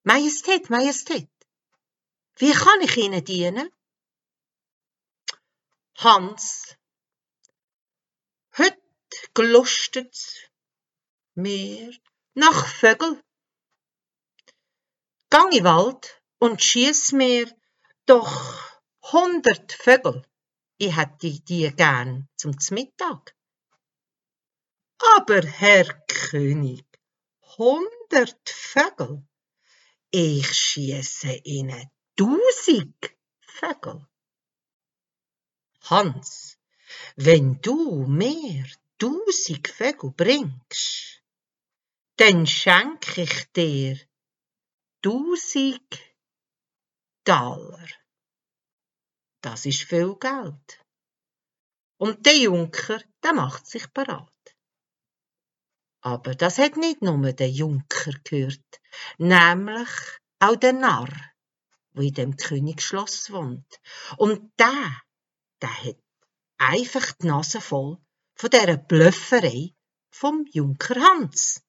Majestät, Majestät, wie kann ich Ihnen dienen? Hans, heut gelustet's mir nach Vögel. Gang in Wald und schiess mir doch 100 Vögel. Ich hätte die gern zum Mittag. Aber Herr König, 100 Vögel? Ich schiesse Ihnen 1000 Vögel. Hans, wenn du mir 1000 Vögel bringst, dann schenk ich dir 1000 Taler. Das ist viel Geld. Und der Junker, der macht sich parat. Aber das hat nicht nur der Junker gehört, nämlich auch der Narr, der in dem Königsschloss wohnt. Und der hat einfach die Nase voll von dieser Blöfferei vom Junker Hans.